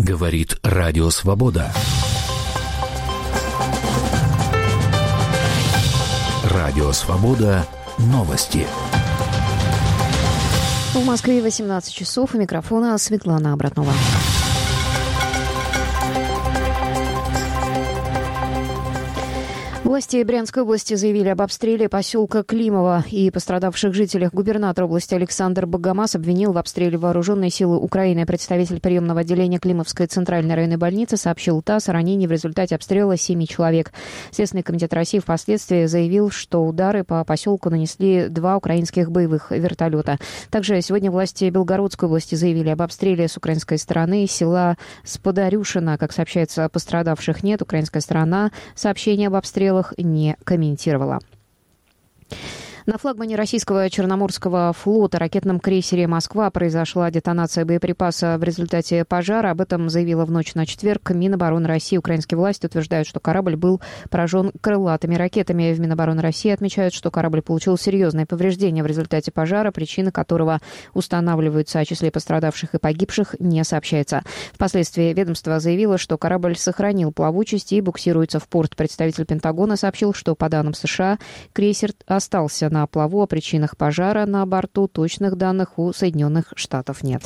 Говорит Радио Свобода. Радио Свобода. Новости. В Москве 18 часов. У микрофона Светлана Абратнова. Власти Брянской области заявили об обстреле поселка Климово и пострадавших жителях. Губернатор области Александр Богомаз обвинил в обстреле вооруженные силы Украины. Представитель приемного отделения Климовской центральной районной больницы сообщил ТАСС о ранении в результате обстрела 7 человек. Следственный комитет России впоследствии заявил, что удары по поселку нанесли 2 украинских боевых вертолета. Также сегодня власти Белгородской области заявили об обстреле с украинской стороны села Сподарюшино. Как сообщается, пострадавших нет. Украинская сторона сообщение об обстрелах не комментировала. На флагмане российского Черноморского флота ракетном крейсере «Москва» произошла детонация боеприпаса в результате пожара. Об этом заявила в ночь на четверг Минобороны России. Украинские власти утверждают, что корабль был поражен крылатыми ракетами. В Минобороны России отмечают, что корабль получил серьезные повреждения в результате пожара, причины которого устанавливаются, о числе пострадавших и погибших не сообщается. Впоследствии ведомство заявило, что корабль сохранил плавучесть и буксируется в порт. Представитель Пентагона сообщил, что, по данным США, крейсер остался на плаву. О причинах пожара на борту точных данных у Соединенных Штатов нет.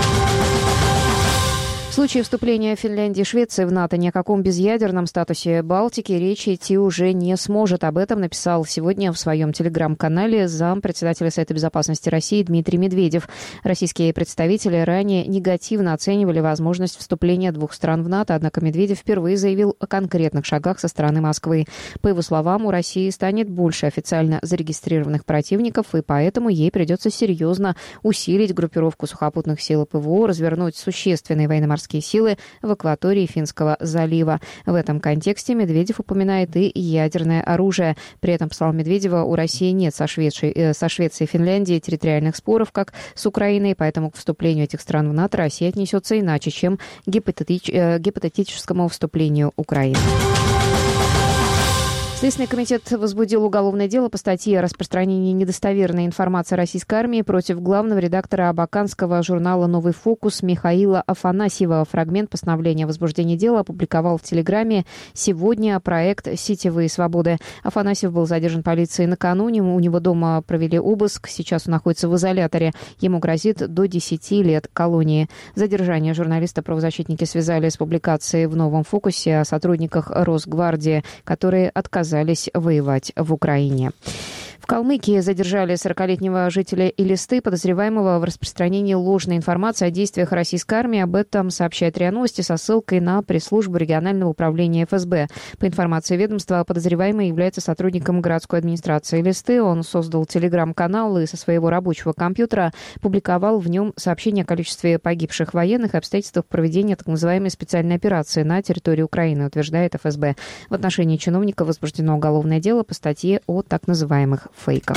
В случае вступления Финляндии и Швеции в НАТО ни о каком безъядерном статусе Балтики речи идти уже не сможет. Об этом написал сегодня в своем телеграм-канале зампредседателя Совета безопасности России Дмитрий Медведев. Российские представители ранее негативно оценивали возможность вступления двух стран в НАТО, однако Медведев впервые заявил о конкретных шагах со стороны Москвы. По его словам, у России станет больше официально зарегистрированных противников, и поэтому ей придется серьезно усилить группировку сухопутных сил ПВО, развернуть существенные военно-морские силы в акватории Финского залива. В этом контексте Медведев упоминает и ядерное оружие. При этом, по словам Медведева, у России нет со Швецией и Финляндией территориальных споров, как с Украиной, поэтому к вступлению этих стран в НАТО Россия отнесется иначе, чем к гипотетическому вступлению Украины. Следственный комитет возбудил уголовное дело по статье о распространении недостоверной информации российской армии против главного редактора абаканского журнала «Новый фокус» Михаила Афанасьева. Фрагмент постановления о возбуждении дела опубликовал в Телеграме сегодня проект «Сетевые свободы». Афанасьев был задержан полицией накануне. У него дома провели обыск. Сейчас он находится в изоляторе. Ему грозит до 10 лет колонии. Задержание журналиста правозащитники связали с публикацией в «Новом фокусе» о сотрудниках Росгвардии, которые отказались воевать в Украине. В Калмыкии задержали 40-летнего жителя Элисты, подозреваемого в распространении ложной информации о действиях российской армии. Об этом сообщает РИА Новости со ссылкой на пресс-службу регионального управления ФСБ. По информации ведомства, подозреваемый является сотрудником городской администрации Элисты. Он создал телеграм-канал и со своего рабочего компьютера публиковал в нем сообщения о количестве погибших военных и обстоятельствах проведения так называемой специальной операции на территории Украины, утверждает ФСБ. В отношении чиновника возбуждено уголовное дело по статье о так называемых фейков.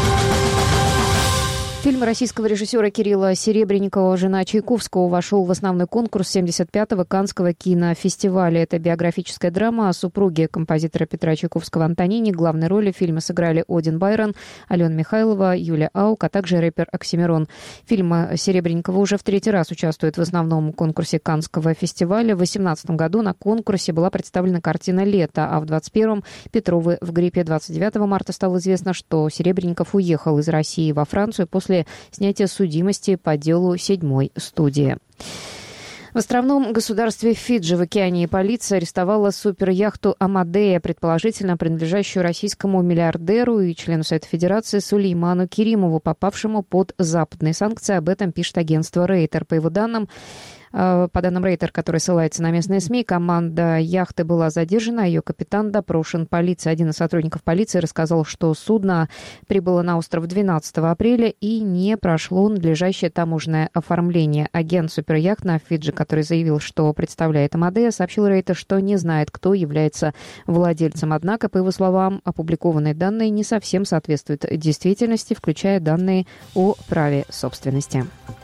Фильм российского режиссера Кирилла Серебренникова «Жена Чайковского» вошел в основной конкурс 75-го Каннского кинофестиваля. Это биографическая драма о супруге композитора Петра Чайковского Антонине. Главные роли в фильме сыграли Один Байрон, Алена Михайлова, Юлия Аук, а также рэпер Оксимирон. Фильм Серебренникова уже в 3-й раз участвует в основном конкурсе Каннского фестиваля. В 2018 году на конкурсе была представлена картина «Лето», а в 2021 «Петровы в гриппе». 29 марта стало известно, что Серебренников уехал из России во Францию после снятия судимости по делу 7-й студии. В островном государстве Фиджи в океане полиция арестовала суперяхту «Амадея», предположительно принадлежащую российскому миллиардеру и члену Совета Федерации Сулейману Керимову, попавшему под западные санкции. Об этом пишет агентство Рейтер. По данным Рейтер, который ссылается на местные СМИ, команда яхты была задержана, а ее капитан допрошен полицией. Один из сотрудников полиции рассказал, что судно прибыло на остров 12 апреля и не прошло надлежащее таможенное оформление. Агент суперяхт на Фиджи, который заявил, что представляет Амадея, сообщил Рейтер, что не знает, кто является владельцем. Однако, по его словам, опубликованные данные не совсем соответствуют действительности, включая данные о праве собственности.